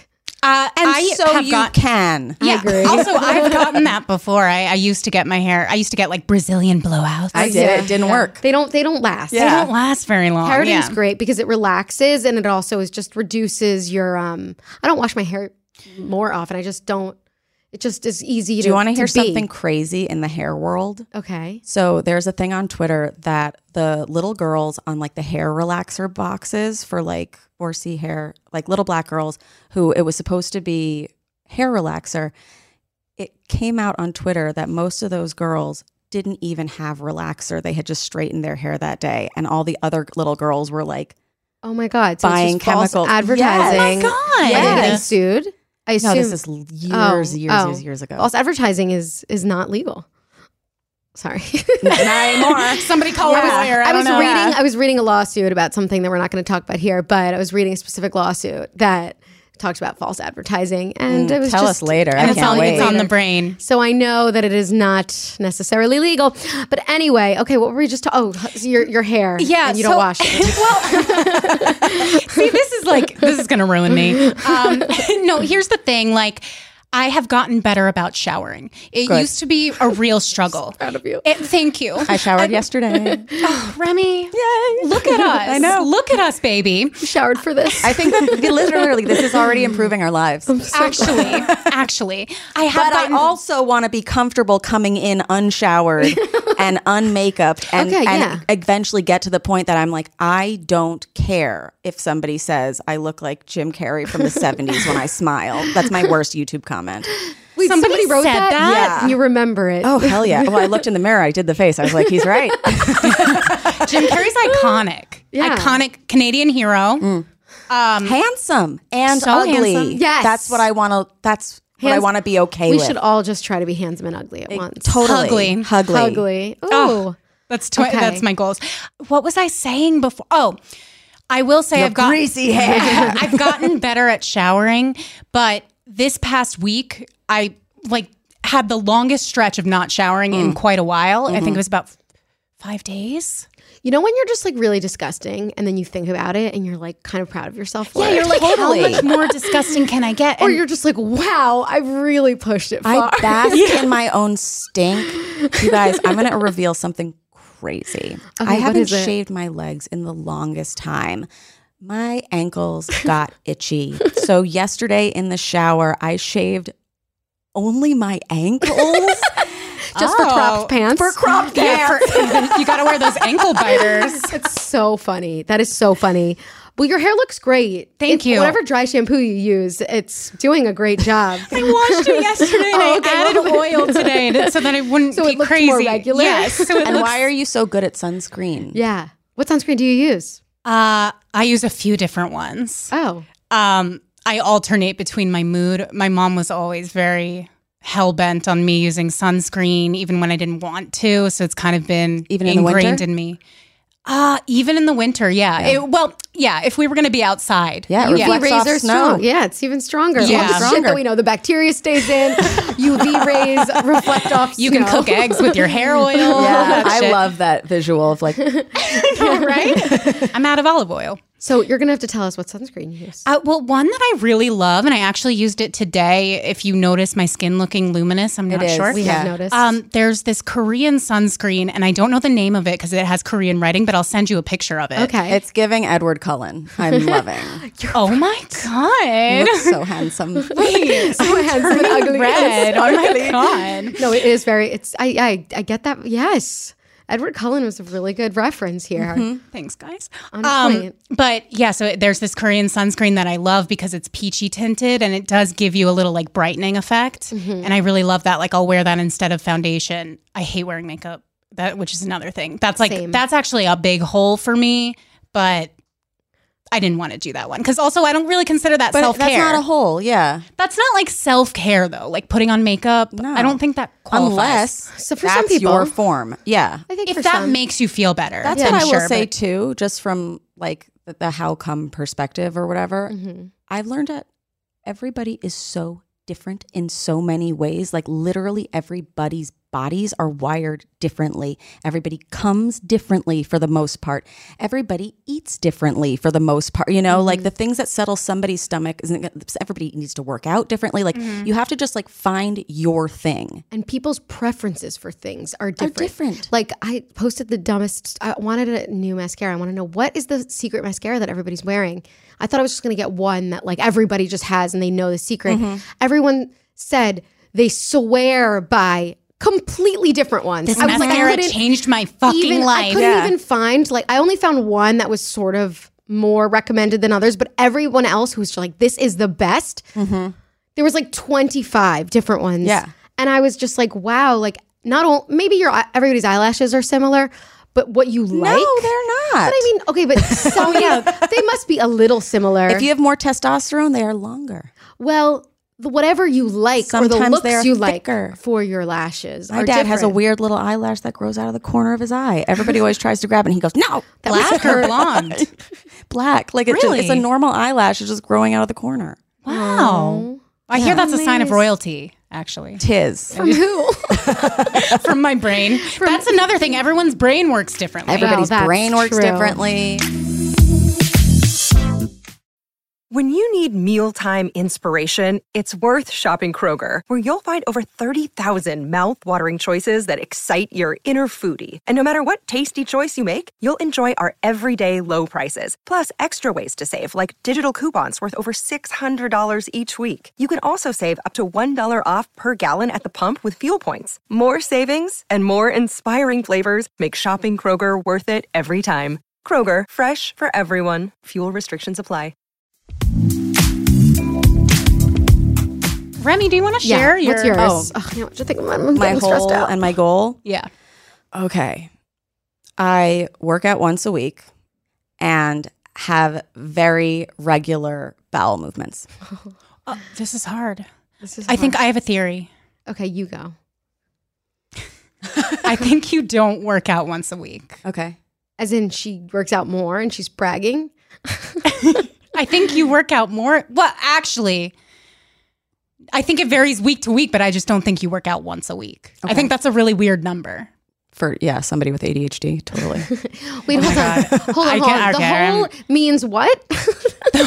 Can. Yeah. I agree. Also, I've gotten that before. I used to get my hair. I used to get like Brazilian blowouts. I did. It didn't work. They don't last. They don't last very long. Keratin's great because it relaxes and it also just reduces your I don't wash my hair more often. I just don't. It just is easy to Do you want to hear be. something crazy in the hair world? Okay. So there's a thing on Twitter that the little girls on like the hair relaxer boxes for like 4C hair, like little black girls who it was supposed to be hair relaxer. It came out on Twitter that most of those girls didn't even have relaxer. They had just straightened their hair that day. And all the other little girls were like, oh my God. So buying it's just false chemicals. advertising. Yes. Oh my God. Yeah. They sued. I assume. no, this is years ago. False advertising is not legal. Sorry. Not anymore. Somebody call a lawyer. I was reading a lawsuit about something that we're not going to talk about here, but I was reading a specific lawsuit that talks about false advertising, and it was Tell us later. And I can't wait. it's on the brain. So I know that it is not necessarily legal. But anyway, okay, what were we just talking? Your hair. Yeah, and you don't wash it. Well, see, this is going to ruin me. No, here's the thing. Like, I have gotten better about showering. It used to be a real struggle. Proud of you. Thank you. I showered yesterday. Oh, Remy. Yay. Look at us. I know. Look at us, baby. You showered for this. I think literally this is already improving our lives. Actually, I have But I also want to be comfortable coming in unshowered and unmakeuped and eventually get to the point that I'm like, I don't care if somebody says I look like Jim Carrey from the 70s when I smile. That's my worst YouTube comment. Wait, somebody wrote said that? Yeah. You remember it. Oh, hell yeah. Well, I looked in the mirror. I did the face. I was like, he's right. Jim Carrey's iconic. Yeah. Iconic Canadian hero. Handsome and So ugly. handsome. Yes. That's what I want to, what I want to be okay We with. should all just try to be handsome and ugly at once. Totally. Ugly. Ugly. Ooh. Oh, that's my goals. What was I saying before? Oh, I will say Your I've got greasy hair. I've gotten better at showering, but this past week I had the longest stretch of not showering in quite a while. I think it was about 5 days. You know when you're just like really disgusting and then you think about it and you're like kind of proud of yourself for Yeah, it? you're like, Totally. how much more disgusting can I get? Or And you're just like, wow, I've really pushed it far. I bask in my own stink. You guys, I'm going to reveal something crazy. Okay, I what haven't is it? shaved my legs in the longest time. My ankles got itchy. So yesterday in the shower, I shaved only my ankles. Just for cropped pants. For cropped Yeah, pants. you got to wear those ankle biters. It's so funny. That is so funny. Well, your hair looks great. Thank you. Whatever dry shampoo you use, it's doing a great job. I washed it yesterday and I added oil today so that it wouldn't So be it looked crazy. more regular? Yes. So it And looks- why are you so good at sunscreen? Yeah. What sunscreen do you use? I use a few different ones. Oh. I alternate between my mood. My mom was always very hell-bent on me using sunscreen, even when I didn't want to. So it's kind of been Even in the ingrained winter? in me. Even in the winter, yeah. If we were going to be outside. Yeah, UV reflects rays off are snow. strong. Yeah, it's even stronger. Yeah. All the shit Stronger. that we know. The bacteria stays in. UV rays reflect off You can snow. cook eggs with your hair oil. Yeah, that I shit. love that visual of like, right? I'm out of olive oil. So you're going to have to tell us what sunscreen you use. Well, one that I really love, and I actually used it today. If you notice my skin looking luminous, I'm not is. sure. We Yeah. have noticed. There's this Korean sunscreen, and I don't know the name of it because it has Korean writing, but I'll send you a picture of it. Okay. it's giving Edward Cullen. I'm loving. Oh my God. Looks so handsome. Wait, so handsome and ugly. red. Oh my God. No, it is very. It's. I get that. Yes. Edward Cullen was a really good reference here. Thanks, guys. On point. But yeah, so there's this Korean sunscreen that I love because it's peachy tinted and it does give you a little like brightening effect. And I really love that. Like I'll wear that instead of foundation. I hate wearing makeup, which is another thing. That's like, that's actually a big hole for me, but I didn't want to do that one because also I don't really consider that self-care. That's not a hole, yeah. That's not like self-care though, like putting on makeup. No. I don't think that qualifies. Unless so for some people, your form. Yeah. I think if that some makes you feel better. That's what I will say too, just from like the how come perspective or whatever. I've learned that everybody is so different in so many ways. Like literally everybody's bodies are wired differently. Everybody comes differently for the most part. Everybody eats differently for the most part. You know, like the things that settle somebody's stomach, everybody needs to work out differently. Like you have to just like find your thing. And people's preferences for things are different. Like I posted the dumbest, I wanted a new mascara. I want to know what is the secret mascara that everybody's wearing. I thought I was just going to get one that like everybody just has and they know the secret. Everyone said they swear by completely different ones. This mascara changed my fucking life. I couldn't even find, like, I only found one that was sort of more recommended than others, but everyone else who was like, this is the best. There was like 25 different ones. Yeah. And I was just like, wow, like not all, maybe everybody's eyelashes are similar, but what you like. No, they're not. But I mean, okay, but some, they must be a little similar. If you have more testosterone, they are longer. Well, whatever you like Sometimes or the looks they are you thicker. like for your lashes. My dad has a weird little eyelash that grows out of the corner of his eye. Everybody always tries to grab it and he goes, no. Black or blonde? Black. Like it's a normal eyelash. It's just growing out of the corner. Wow. I hear that's a sign of royalty, actually. Tis. From who? From my brain. That's another thing. Everyone's brain works differently. Everybody's brain works differently. When you need mealtime inspiration, it's worth shopping Kroger, where you'll find over 30,000 mouth-watering choices that excite your inner foodie. And no matter what tasty choice you make, you'll enjoy our everyday low prices, plus extra ways to save, like digital coupons worth over $600 each week. You can also save up to $1 off per gallon at the pump with fuel points. More savings and more inspiring flavors make shopping Kroger worth it every time. Kroger, fresh for everyone. Fuel restrictions apply. Remy, do you want to share what's yours? My whole and my goal? Yeah. Okay. I work out once a week and have very regular bowel movements. This is hard. I think I have a theory. Okay, you go. I think you don't work out once a week. Okay. As in she works out more and she's bragging? I think you work out more. Well, actually, I think it varies week to week, but I just don't think you work out once a week. Okay. I think that's a really weird number. For, somebody with ADHD, totally. Wait, hold on. Hold on. The whole means what? The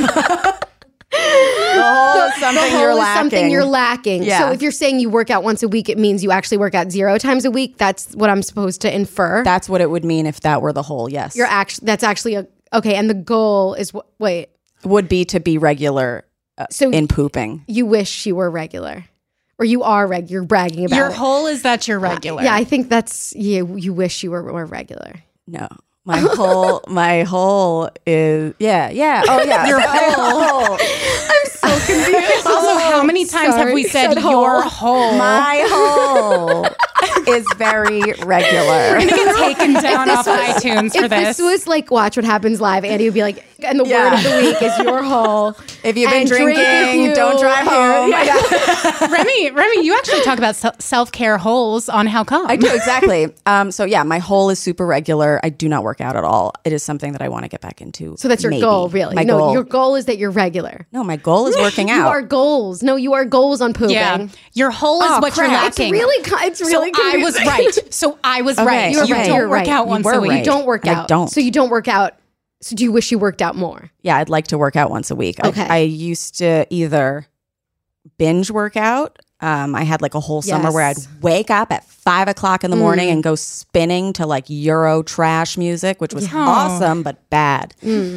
whole is something you're lacking. Yeah. So if you're saying you work out once a week, it means you actually work out 0 times a week. That's what I'm supposed to infer. That's what it would mean if that were the whole, yes. That's actually okay. And the goal is would be to be regular in pooping. You wish you were regular. Or you are you're bragging about your whole is that you're regular. Yeah, I think that's you wish you were more regular. No. My whole is Oh yeah. Your whole. I'm so confused. Also, how many times have we said your whole? My whole is very regular. We're gonna get taken down off iTunes for this. If this was like Watch What Happens Live, Andy would be like, and the word of the week is your whole. If you've been drinking, don't drive home. Yeah. Remy, you actually talk about self-care holes on How Come. I do, exactly. So my whole is super regular. I do not work out at all. It is something that I want to get back into. So that's your goal, really? Goal. Your goal is that you're regular. No, my goal is working out. You are goals. No, you are goals on pooping. Yeah. Your whole is what you're lacking. It's really I was right. So I was right. You don't work out once a week. You don't work out. I don't. So you don't work out. So do you wish you worked out more? Yeah, I'd like to work out once a week. Okay. I used to either binge work out. I had like a whole summer where I'd wake up at 5 o'clock in the morning and go spinning to like Euro trash music, which was awesome, but bad.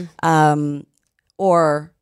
Or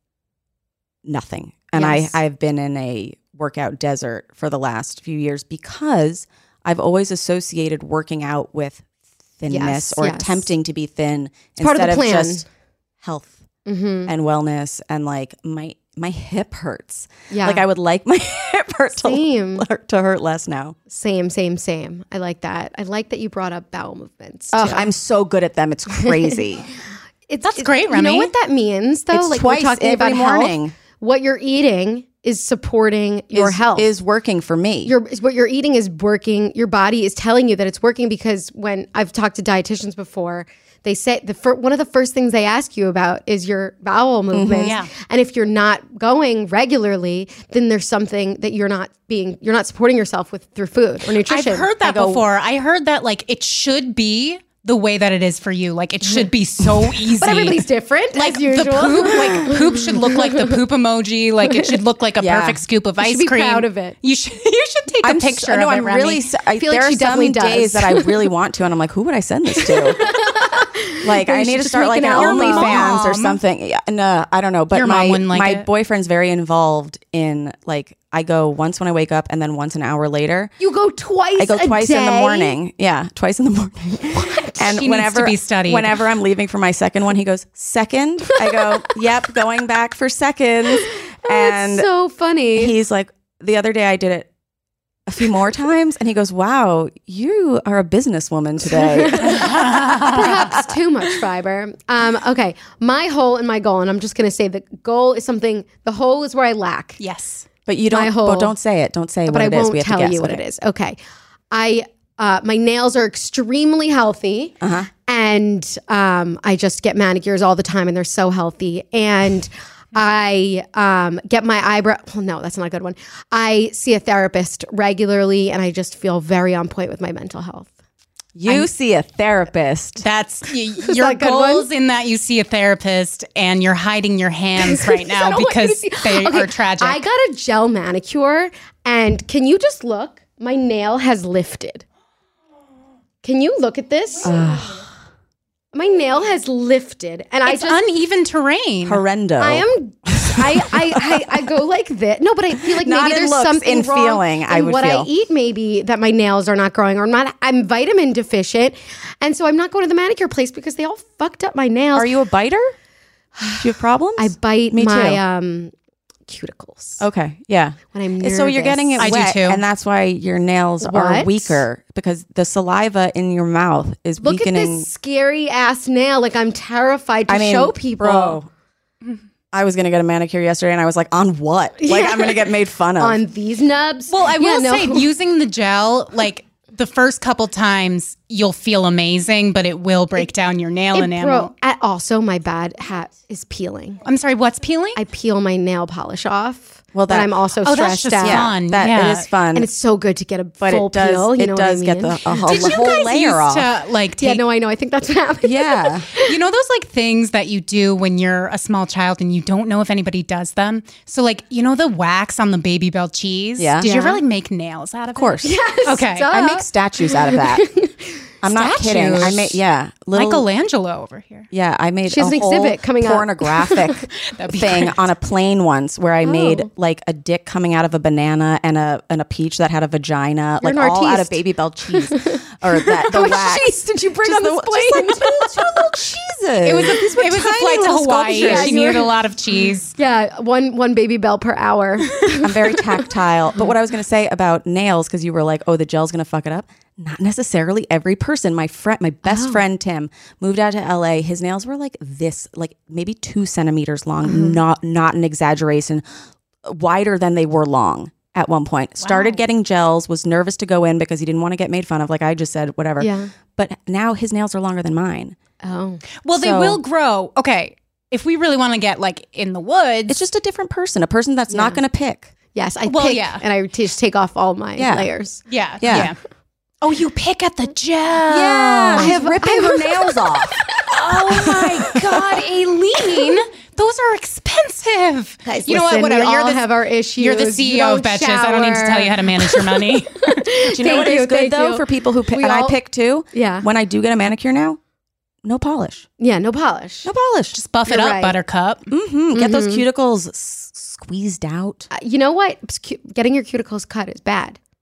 nothing. And I've been in a workout desert for the last few years because I've always associated working out with thinness or attempting to be thin instead of just health and wellness. And like my hip hurts. Yeah. Like I would like my hip hurt to hurt less now. Same. I like that. I like that you brought up bowel movements. Oh, I'm so good at them. It's crazy. That's great, Remy. You know what that means though? It's like twice we're talking every about morning. Health. What you're eating is supporting your health. Is working for me. What you're eating is working. Your body is telling you that it's working because when I've talked to dietitians before, they say one of the first things they ask you about is your bowel movements. Yeah. And if you're not going regularly, then there's something that you're not supporting yourself with through food or nutrition. I've heard that before. I heard that like it should be the way that it is for you. Like it should be so easy. But everybody's different, like as usual. The poop should look like the poop emoji. Like it should look like a perfect scoop of ice cream. You should be proud of it. You should take a picture of it, I'm Remy. really I feel like she definitely does. Days that I really want to, and I'm like, who would I send this to? Like I need to start like an OnlyFans or something. Yeah, no, I don't know. But my boyfriend's very involved in like I go once when I wake up and then once an hour later. You go twice. I go twice in the morning. Yeah, twice in the morning. What? And she needs to be studied. Whenever I'm leaving for my second one, he goes, second? I go, yep, going back for seconds. And that's so funny. He's like, the other day I did it a few more times and he goes, wow, you are a businesswoman today. Perhaps too much fiber. Okay, my hole and my goal, and I'm just going to say the goal is something, the hole is where I lack. Yes. But you don't, don't say it. Don't say what it is. But I won't tell you what it is. Okay. My nails are extremely healthy and I just get manicures all the time and they're so healthy. And I get my eyebrow. Well, no, that's not a good one. I see a therapist regularly and I just feel very on point with my mental health. You see a therapist. That's your goals in that you see a therapist and you're hiding your hands right now because they are tragic. I got a gel manicure and can you just look? My nail has lifted. Can you look at this? My nail has lifted, and it's uneven terrain. Horrendo. I go like this. No, but I feel like maybe there's something wrong feeling. I would what feel. I eat. Maybe that my nails are not growing, or I'm vitamin deficient, and so I'm not going to the manicure place because they all fucked up my nails. Are you a biter? Do you have problems? I bite my cuticles. Okay, yeah. When I'm nervous. So you're getting it wet, do too. and that's why your nails are weaker because the saliva in your mouth is weakening. Look at this scary ass nail. Like I'm terrified to show people. Bro, I was gonna get a manicure yesterday, and I was like, on what? Like I'm gonna get made fun of on these nubs. Well, I will say, using the gel, like the first couple times, you'll feel amazing, but it will break down your nail enamel. Also, my bad hat is peeling. I'm sorry, what's peeling? I peel my nail polish off. Well, but I'm also stressed that's just out. fun. It is fun, and it's so good to get a full peel. It does get the whole layer off. I know. I think that's what happened. Yeah, you know those like things that you do when you're a small child and you don't know if anybody does them. So like the wax on the Baby Bell cheese. Yeah. Did you ever like make nails out of it? Of course. Yes. Okay. Duh. I make statues out of that. I'm not kidding. I made Michelangelo over here. Yeah, I made she has an exhibit coming pornographic thing on a plane once where I made like a dick coming out of a banana and a peach that had a vagina, You're like all out of Baby Bell cheese or the wax. Cheese did you bring on this plane? Just like two little cheeses. It was a flight to Hawaii. Sculptures. She needed a lot of cheese. Yeah, one Baby Bell per hour. I'm very tactile. But what I was going to say about nails, because you were like, oh, the gel's going to fuck it up. Not necessarily every person. My best friend Tim moved out to LA. His nails were like this, like maybe 2 centimeters long, not an exaggeration, wider than they were long at one point. Started getting gels, was nervous to go in because he didn't want to get made fun of, like I just said, whatever. Yeah. But now his nails are longer than mine. Oh. Well, they will grow. Okay. If we really want to get like in the woods. It's just a different person, a person that's not going to pick. Yes, I pick and I just take off all my layers. Yeah. Oh, you pick at the gel. Yeah, she's ripping her nails off. Oh my God, Aileen, those are expensive. Guys, you know what? Whatever. We all have our issues. You're the CEO of Betches. I don't need to tell you how to manage your money. Do you know what is good though for people who pick? And I pick too. Yeah. When I do get a manicure now, no polish. Yeah, no polish. No polish. Just buff it up, Buttercup. Get those cuticles squeezed out. You know what? Getting your cuticles cut is bad.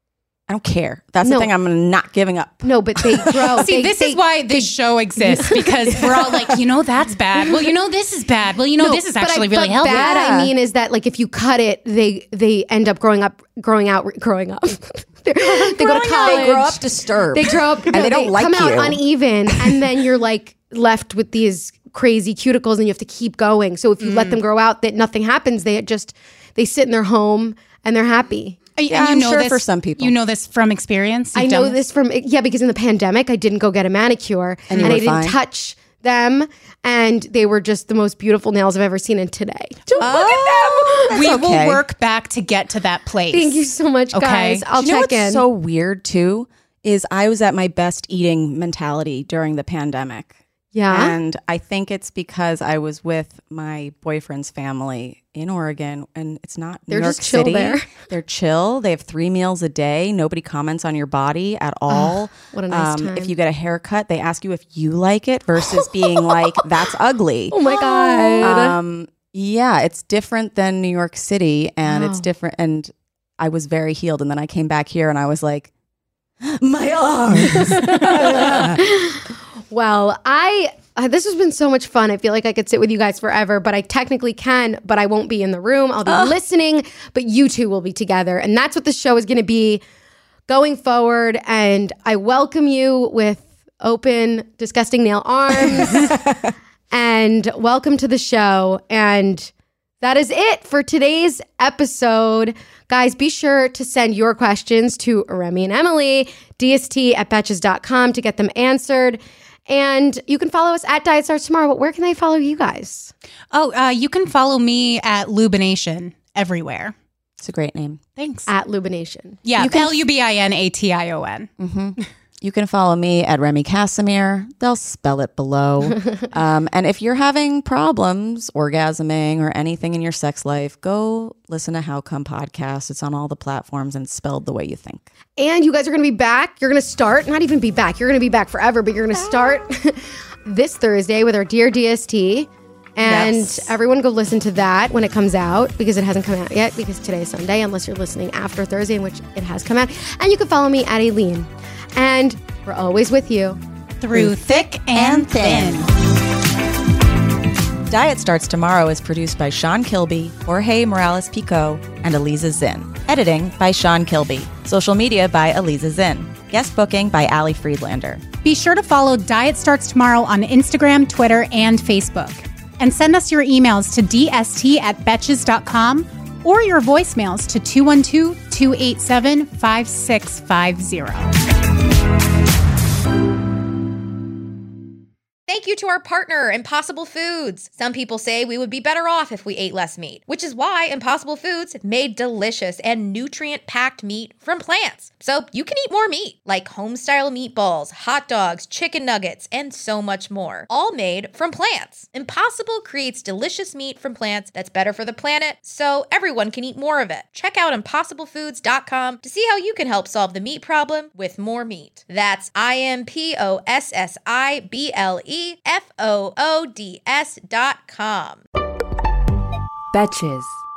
I don't care. That's the thing I'm not giving up. No, but they grow. See, this is why this show exists, because we're all like, that's bad. Well, this is bad. Well, this is actually really healthy. Bad, I mean, is that like if you cut it, they end up growing up. They go to college. They grow up disturbed. They grow up and they don't like come you. out uneven, and then you're like left with these crazy cuticles, and you have to keep going. So if you let them grow out, that nothing happens. They sit in their home and they're happy. Yeah, I'm sure for some people. You know this from experience? I know this from, because in the pandemic, I didn't go get a manicure and I didn't touch them. And they were just the most beautiful nails I've ever seen. And today, look at them. We will work back to get to that place. Thank you so much, guys. I'll check in. What's so weird too is I was at my best eating mentality during the pandemic. Yeah. And I think it's because I was with my boyfriend's family in Oregon, and it's not New York just chill City. there. They're chill. They have 3 meals a day. Nobody comments on your body at all. What a nice time. If you get a haircut, they ask you if you like it versus being like, that's ugly. Oh my God. Yeah, it's different than New York City, and it's different. And I was very healed. And then I came back here and I was like, my arms. Well, this has been so much fun. I feel like I could sit with you guys forever, but I technically can, but I won't be in the room. I'll be listening, but you two will be together. And that's what the show is going to be going forward. And I welcome you with open, disgusting nail arms. And welcome to the show. And that is it for today's episode. Guys, be sure to send your questions to Remy and Emily, dst@betches.com to get them answered. And you can follow us at Diet Starts Tomorrow. But where can they follow you guys? You can follow me at Lubination everywhere. It's a great name. Thanks. At Lubination. Yeah, Lubination. Mm-hmm. You can follow me at Remy Casimir. They'll spell it below. And if you're having problems orgasming or anything in your sex life, go listen to How Come Podcast. It's on all the platforms and spelled the way you think. And you guys are going to be back. You're going to start, not even be back. You're going to be back forever, but you're going to start this Thursday with our Dear DST. And everyone go listen to that when it comes out, because it hasn't come out yet, because today is Sunday, unless you're listening after Thursday, in which it has come out. And you can follow me at Aileen. And we're always with you. Through thick and thin. Diet Starts Tomorrow is produced by Sean Kilby, Jorge Morales-Pico, and Eliza Zinn. Editing by Sean Kilby. Social media by Eliza Zinn. Guest booking by Ali Friedlander. Be sure to follow Diet Starts Tomorrow on Instagram, Twitter, and Facebook. And send us your emails to dst@betches.com or your voicemails to 212-287-5650. Thank you to our partner, Impossible Foods. Some people say we would be better off if we ate less meat, which is why Impossible Foods made delicious and nutrient-packed meat from plants. So you can eat more meat, like home-style meatballs, hot dogs, chicken nuggets, and so much more, all made from plants. Impossible creates delicious meat from plants that's better for the planet, so everyone can eat more of it. Check out ImpossibleFoods.com to see how you can help solve the meat problem with more meat. That's IMPOSSIBLEFOODS.com. Betches.